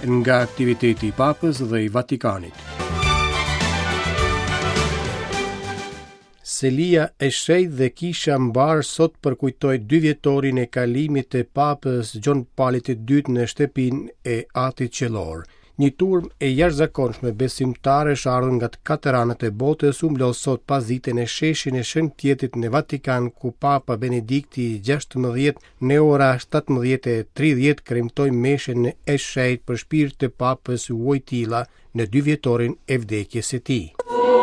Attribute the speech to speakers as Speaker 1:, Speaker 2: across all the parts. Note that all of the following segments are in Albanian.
Speaker 1: nga aktiviteti I Papës dhe I Vatikanit. Selia e Shenjtë dhe Kisha Mbar sot përkujtoi 2 vjetorin e kalimit të Papës Gjon Palit II në shtëpinë e Atit Qellor. Një turm e jashtëzakonshme besimtarësh ardhur nga të katër anët e botës u mblos sot pas ditën e sheshin e Shëntjetit në Vatikan, ku Papa Benedikti XVI në ora 17:30 kremtoi meshën e Shenjtë për shpirt të Papës Wojtyla në 2 vjetorin e vdekjes së tij.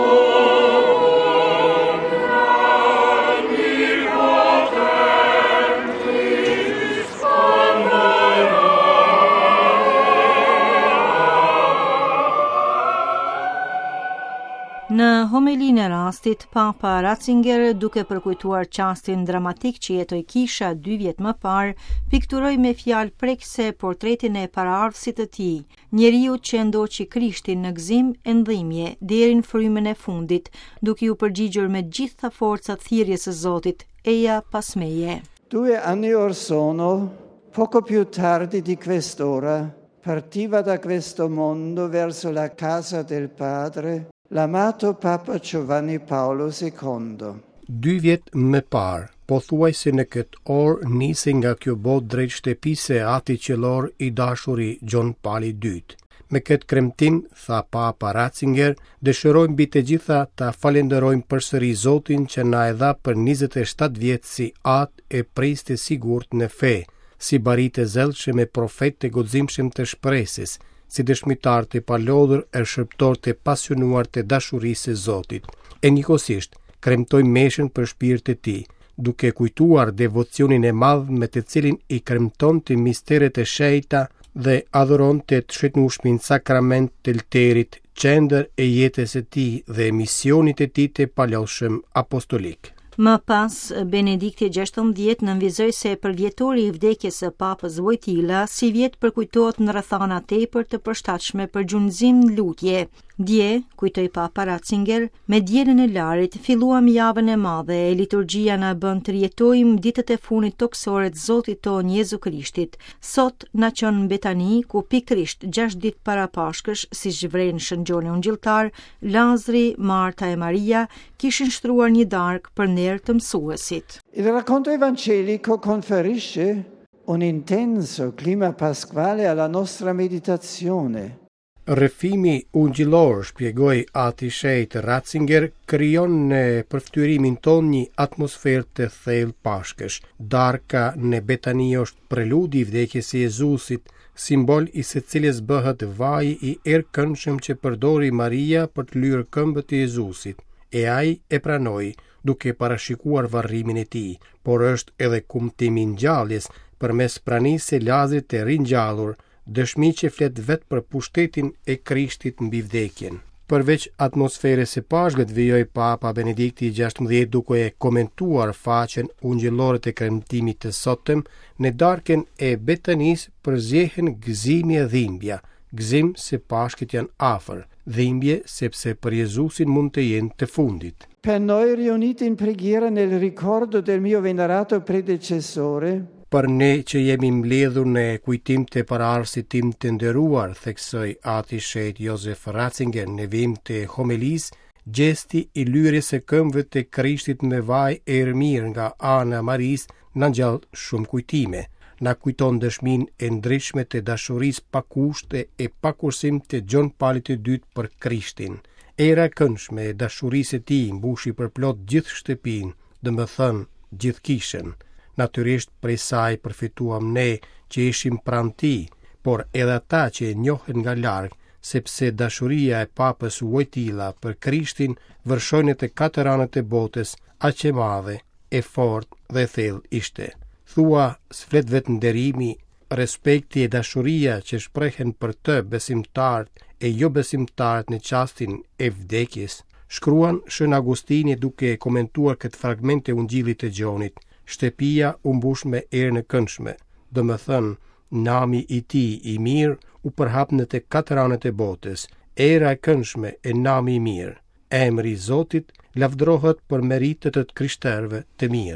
Speaker 2: Në homilinë e rastit, Papa Ratzinger, duke përkujtuar çastin dramatik që jetoi Kisha 2 vjet më parë, pikturoi me fjalë prekse portretin e paraardhësit të tij, njeriu që ndoqi Krishtin në gëzim e ndhimje deri në frymën e fundit, duke u përgjigjur me gjitha forcat thirrjes së Zotit, eia pas meje.
Speaker 3: 2 anni or sono, poco più tardi di quest'ora, partiva da questo mondo verso la casa del Padre l'amato Papa Giovanni Paolo II.
Speaker 1: 2 vjet më parë, pothuajse në këtë orë nisi nga kjo botë drejt shtëpisë e Atit Qellor I dashuri Gjon Pali II. Me këtë kremtim, tha Papa Ratzinger, dëshirojmë mbi të gjitha ta falenderojmë përsëri Zotin që na e dha për 27 vjet si atë e priste sigurt në fe, si barit e zellshëm e profet të guximshëm të shpresës, si dëshmitar të palodhur e shërptor të pasionuar të dashurisë së Zotit. E njëkohësisht, kremtoi meshën për shpirtin e tij, duke kujtuar devocionin e madh me të cilin I kremtonte misteret e shenjta dhe adhuronte të shënueshmin sakrament të lterit, qendër e jetës së tij dhe misionit të tij të palodhshëm apostolik.
Speaker 2: Më pas, Benedikti XVI nënvizoi se përvjetori I vdekjes së Papës Wojtyla si vjet përkujtohet në rrethana tepër të përshtatshme për gjunjëzim në lutje. Dje, kujtoi Papa Ratzinger, me dielën e larit filluam javën e madhe e liturgjia na bën të rjetojmë ditët e fundit toksore të Zotit ton Jezu Krishtit. Sot na çon në Betani, ku pikërisht 6 ditë para Pashkës, siç vren shëngjoni ungjilltar, Lazari, Marta e Maria kishin shtruar një darkë për ner të mësuesit.
Speaker 3: Il racconto evangelico conferisce un intenso clima pasquale alla nostra meditazione.
Speaker 1: Rrëfimi ungjillor, shpjegoi Ati Shenjtë Ratzinger, krijon në përftyrimin ton një atmosferë të thellë pashkësh. Darka në Betani është preludi I vdekjes së Jezusit, simbol I së cilës bëhet vaji I errëkëndshëm që përdori Maria për të lyer këmbët e Jezusit. E ai e pranoi, duke parashikuar varrimin e tij, por është edhe kumtimi I ngjalljes përmes pranisë së Lazarit të ringjallur, dëshmi që flet vetë për pushtetin e Krishtit mbi vdekjen. Përveç atmosferës së Pashkët, vijoi Papa Benedikti XVI duke e komentuar faqen ungjillore të kremtimit të sotëm. Në darkën e Betanisë përzjehen gëzimi e dhimbja, gëzim se Pashkët janë afër, dhimbje sepse për Jezusin mund të jenë të fundit.
Speaker 3: Per noi riuniti in preghiera nel ricordo del mio venerato predecessore,
Speaker 1: për ne që jemi mbledhur në kujtim të paraardhësit tim të nderuar, theksoi Ati Shenjtë Josef Ratzinger në vim të homilisë, gjesti I lyrjes së këmbëve të Krishtit me vaj e errëmir nga ana Marisë na ngjall shumë kujtime. Na kujton dëshminë e ndritshme të dashurisë pa kushte e pa kursim të Gjon Palit II për Krishtin. Era e këndshme e dashurisë së tij mbushi përplot gjithë shtëpinë, domethënë gjithë kishën. Natyrisht prej saj përfituam ne që ishim pranë tij, por edhe ata që e njohin nga larg, sepse dashuria e Papës Wojtyla për Krishtin vërshoi të katër anët e botës, aq e madhe, e fortë dhe thellë ishte. Thua, s'flet vetë nderimi, respekti e dashuria që shprehen për të besimtarët e jo besimtarët në çastin e vdekjes, shkruan Shën Agustini duke komentuar këtë fragment e Ungjillit të Gjonit. Shtëpia u mbush me erën e këndshme, domethënë nami I tij I mirë u përhap në të katër anët e botës, era e këndshme e nami I mirë. Emri I Zotit lavdrohet për meritet e të krishterëve të mirë.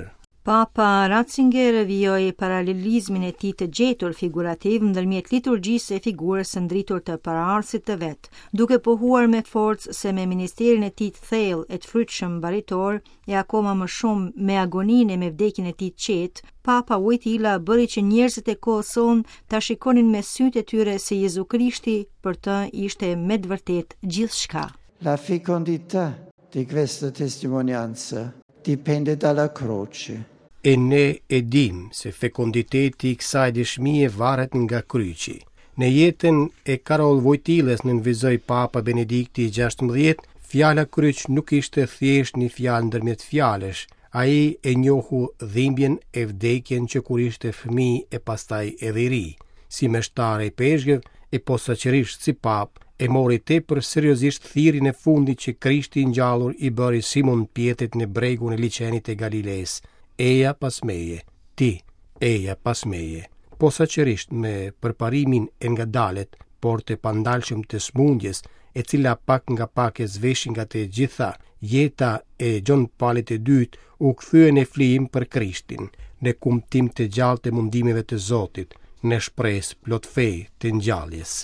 Speaker 2: Papa Ratzinger vijoi paralelizmin e tij të gjetur figurativ ndërmjet liturgjisë e figurës së ndritur të paraardhësit të vet, duke pohuar me forcë se me ministerin e tij të thellë e të frytshëm mbaritor e akoma më shumë me agoninë e me vdekjen e tij të qetë, Papa Wojtyla bëri që njerëzit e kohës sonë ta shikonin me sytë e tyre se Jezu Krishti për të ishte me të vërtet gjithçka.
Speaker 3: La fecondità di questa testimonianza dipende dalla croce.
Speaker 1: E ne e dim se fekonditeti i kësaj dëshmie varet nga kryqi. Në jetën e Karol Wojtyles nënvizoi Papa Benedikti XVI, fjala kryq nuk ishte thjesht një fjalë ndërmjet fjalësh. Ai e njohu dhimbjen e vdekjen që kur ishte fëmijë e pastaj edhe i ri. Si meshtare i peshqev e posaçërisht si pap, e mori tepër seriozisht thirrjen e fundit që Krishti i ngjallur i bëri Simon Pietrit në bregun e liçenit e Galiles. Eja pas meje, ti, eja pas meje, posaçërisht me përparimin e ngadalët, por të pandalshëm të smundjes, e cila pak nga pak e zveshin nga të gjitha, jeta e John Paulit II u kthye në flijim për Krishtin, në kumtim të gjallë të mundimeve të Zotit, në shpresë plot fe të ngjalljes.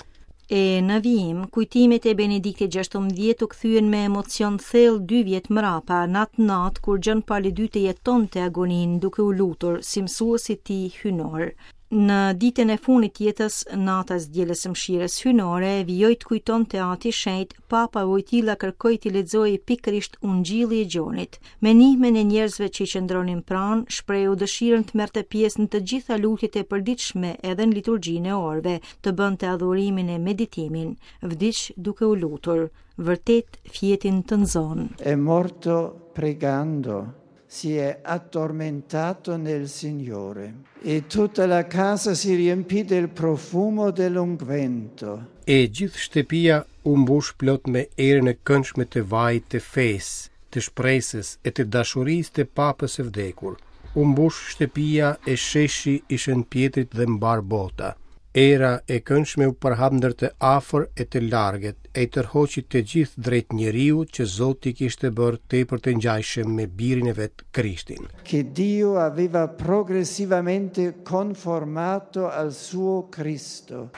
Speaker 2: E në vijim, kujtimet e Benediktit XVI u kthyen me emocion thellë 2 vjet mrapa, natë kur John Pauli II të jetonte agoninë duke u lutur si mësuesi i tij hynor. Në ditën e fundit të jetës, nata e zgjedhjes së mëshirës hynore, vijoi të kujtonte Ati i Shenjtë, Papa Wojtyla kërkoi t'i lexojë pikërisht Ungjilli i Gjonit. Me ndihmën e njerëzve që i qëndronin pranë, shprehu dëshirën të merrte pjesë në të gjitha lutjet e përditshme edhe në liturgjinë e orëve, të bënte adhurimin e meditimin, vdiq duke u lutur, vërtet fjetin të nxon.
Speaker 3: È morto pregando. Si è addormentato nel Signore e tutta la casa si riempì del profumo dell'unguento.
Speaker 1: E gjithë shtëpia u mbush plot me erën e këndshme të vajit të fesë, të shpresës e të dashurisë të Papës së vdekur. U mbush shtëpia e sheshi i Shën Pietrit dhe mbar bota. Era e këndshme u përhap ndër të afër e të largët, e i tërhoqi të gjithë drejt njeriu që Zoti kishte bërë tepër të ngjajshëm me birin e vet Krishtin.
Speaker 3: Che Dio aveva progressivamente conformato al suo Cristo.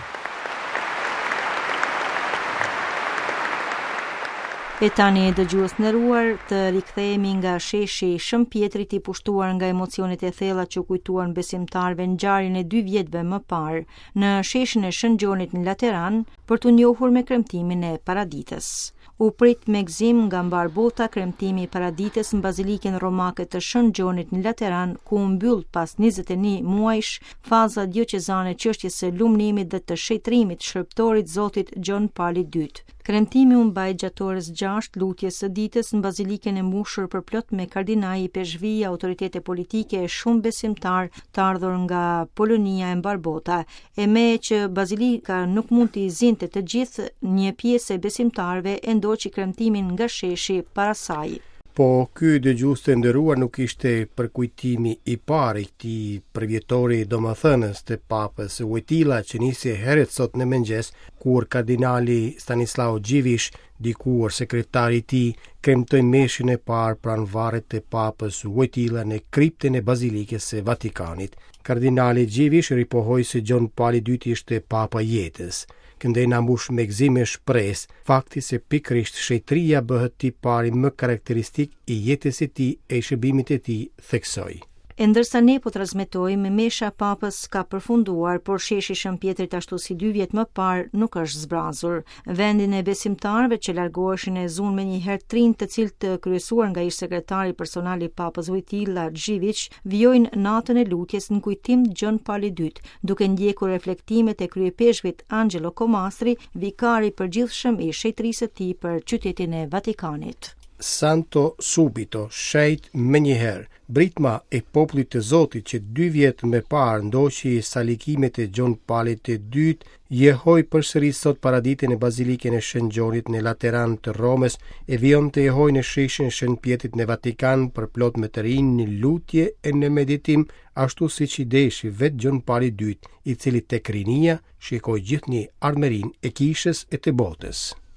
Speaker 2: E tani dëgjues nderuar, të rikthehemi nga sheshi i Shën Pietrit i pushtuar nga emocionet e thella që kujtuan besimtarëve ngjarjen e 2 vjetëve më parë në sheshin e Shën Gjonit në Lateran për t'u njohur me kremtimin e paraditës. U prit me gëzim nga mbar bota kremtimi i paraditës në bazilikën romake të Shën Gjonit në Lateran, ku u mbyll pas 21 muajsh faza dioqezane çështjes së lumënimit dhe të shëtrimit shërptorit Zotit John Pauli II. Kremtimi u mbaj gjatë orës 6 lutjes së ditës në bazilikën e mbushur përplot me kardinaj i peshqvia, autoritete politike e shumë besimtar të ardhur nga Polonia e mbar bota, e me që bazilika nuk mund t'i zinte të gjithë, një pjesë e besimtarëve e ndoqi kremtimin nga sheshi para saj.
Speaker 1: Po ky dëgjues të nderuar nuk ishte përkujtimi i parë i këtij përvjetori domethënës të Papës Wojtyla që nisi herët sot në mëngjes, kur kardinali Stanislaw Dziwisz, dikuar sekretari i tij, kremtoi meshin e parë pranë varrit të Papës Wojtyla në kriptën e Bazilikës së Vatikanit. Kardinali Dziwisz ripohoi se John Pauli II ishte Papa i jetës. Këndej na mbush me gëzim e shpresë fakti se pikërisht shëtria bëhet tipari më karakteristik i jetës së tij e i shërbimit të tij, theksoi.
Speaker 2: E ndërsa ne po transmetojmë, mesha Papës ka përfunduar, por sheshi Shën Pietrit ashtu si 2 vjet më parë nuk është zbrazur. Vendin e besimtarëve që largoheshin e zunë me një herë trinj, të cilët të kryesuar nga ish sekretari personal i Papës Wojtyla Dziwisz, vijojnë natën e lutjes në kujtim të John Pauli II, duke ndjekur reflektimet e kryepeshkvit Angelo Comastri, vikari i përgjithshëm i shejtërisë së tij për qytetin e Vatikanit.
Speaker 1: Santo subito, shejt me njëherë, britma e popullit të Zotit që 2 vjet më parë ndoqi salikimet e John Paulit II, jehoi përsëri sot paraditën e bazilikën e Shën Gjonit në Lateran të Romës e vijon të jehoj në sheshin e Shën Pietrit në Vatikan për plot me të rinj në lutje e në meditim, ashtu siç i deshi vet John Pauli II, i cili tek rinia shikoi gjithnjë armërinë e kishës e të botës.